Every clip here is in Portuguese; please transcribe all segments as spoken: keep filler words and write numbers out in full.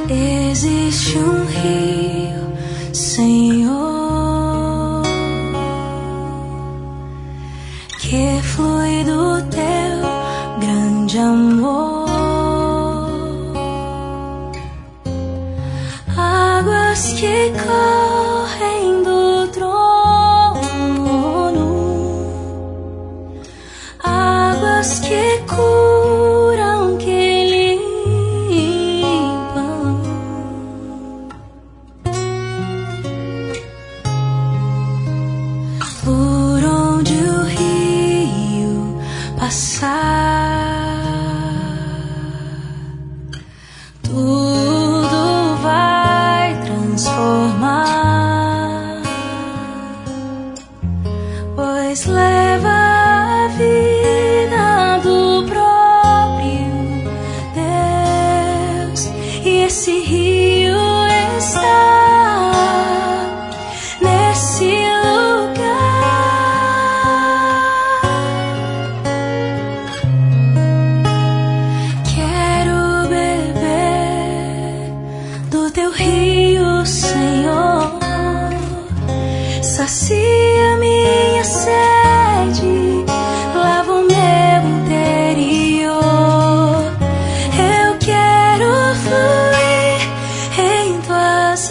Existe um rio, Senhor, que flui do teu grande amor, águas que correm do trono, águas que curam, que limpam. Por onde o rio passar, tudo vai transformar, pois leva a vida do próprio Deus, e esse rio está nesse sacia minha sede, lava o meu interior. Eu quero fluir em tuas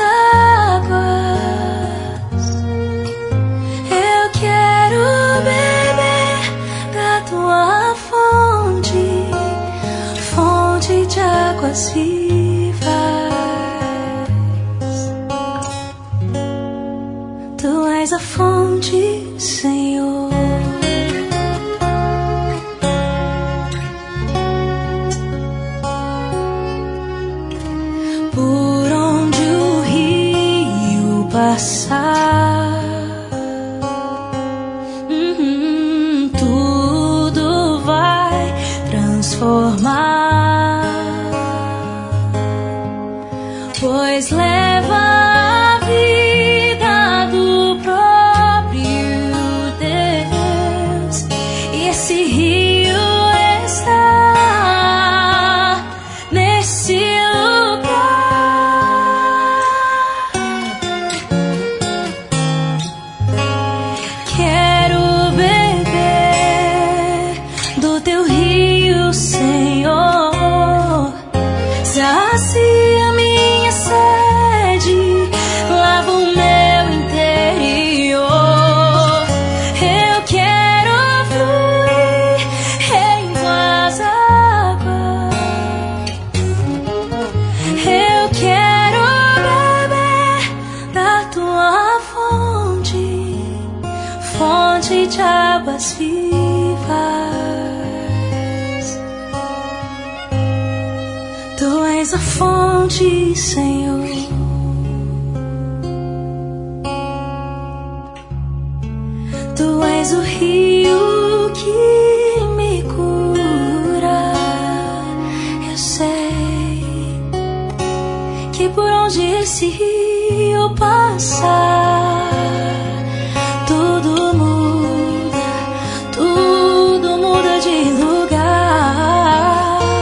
águas. Eu quero beber da tua fonte, fonte de águas vivas. Tu és a fonte, Senhor. Por onde o rio passar, uhum, tudo vai transformar, pois leva a vida do próprio Deus, e esse rio está nesse lugar. Quero beber do teu rio, Senhor. Sacia minha sede, lava o meu interior. Eu quero fluir em tuas águas. Eu quero beber da tua fonte, fonte de águas vivas. Tu és a fonte, Senhor. Tu és o rio que me cura. Eu sei que por onde esse rio passar, tudo muda, tudo muda de lugar.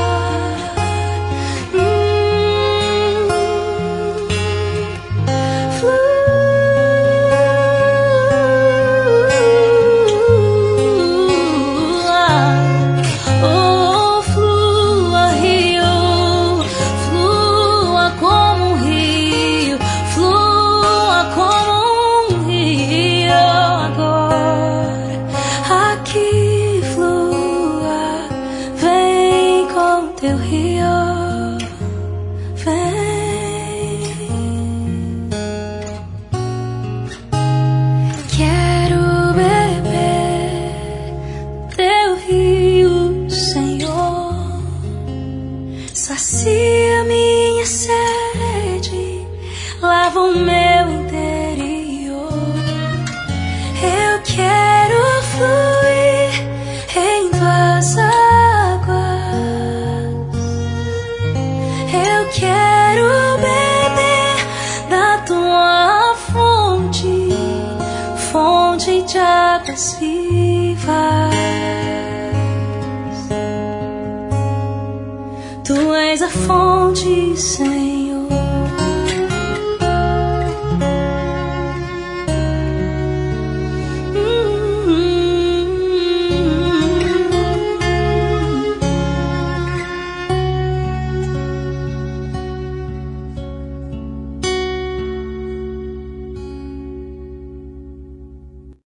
Teu rio vem. Quero beber teu rio, Senhor. Sacia minha sede, lava o meu interior. Eu quero fluir em tuas águas. Eu quero beber da tua fonte, fonte de águas vivas. Tu és a fonte, Senhor.